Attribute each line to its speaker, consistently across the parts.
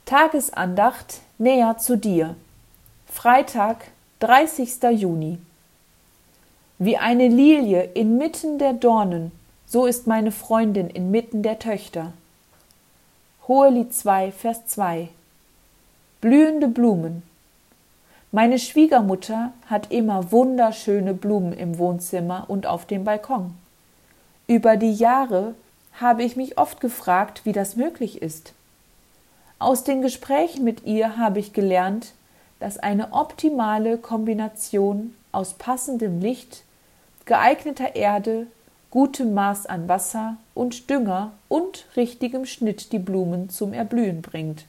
Speaker 1: Tagesandacht näher zu dir. Freitag, 30. Juni. Wie eine Lilie inmitten der Dornen, so ist meine Freundin inmitten der Töchter. Hohelied 2, Vers 2. Blühende Blumen. Meine Schwiegermutter hat immer wunderschöne Blumen im Wohnzimmer und auf dem Balkon. Über die Jahre habe ich mich oft gefragt, wie das möglich ist. Aus den Gesprächen mit ihr habe ich gelernt, dass eine optimale Kombination aus passendem Licht, geeigneter Erde, gutem Maß an Wasser und Dünger und richtigem Schnitt die Blumen zum Erblühen bringt.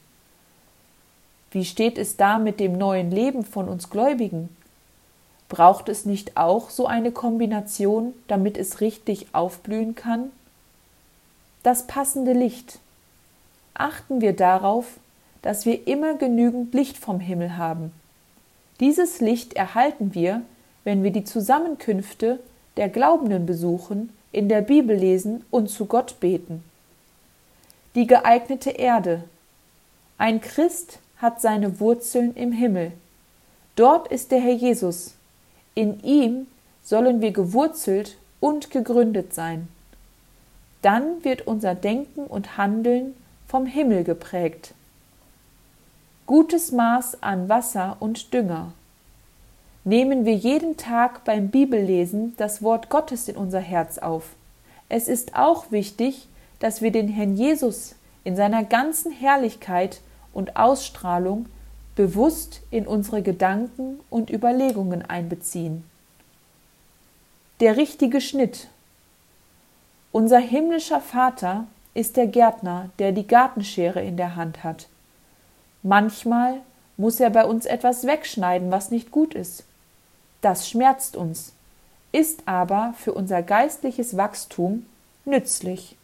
Speaker 1: Wie steht es da mit dem neuen Leben von uns Gläubigen? Braucht es nicht auch so eine Kombination, damit es richtig aufblühen kann? Das passende Licht. Achten wir darauf, dass wir immer genügend Licht vom Himmel haben. Dieses Licht erhalten wir, wenn wir die Zusammenkünfte der Glaubenden besuchen, in der Bibel lesen und zu Gott beten. Die geeignete Erde. Ein Christ hat seine Wurzeln im Himmel. Dort ist der Herr Jesus. In ihm sollen wir gewurzelt und gegründet sein. Dann wird unser Denken und Handeln vom Himmel geprägt. Gutes Maß an Wasser und Dünger. Nehmen wir jeden Tag beim Bibellesen das Wort Gottes in unser Herz auf. Es ist auch wichtig, dass wir den Herrn Jesus in seiner ganzen Herrlichkeit und Ausstrahlung bewusst in unsere Gedanken und Überlegungen einbeziehen. Der richtige Schnitt. Unser himmlischer Vater ist der Gärtner, der die Gartenschere in der Hand hat. Manchmal muss er bei uns etwas wegschneiden, was nicht gut ist. Das schmerzt uns, ist aber für unser geistliches Wachstum nützlich.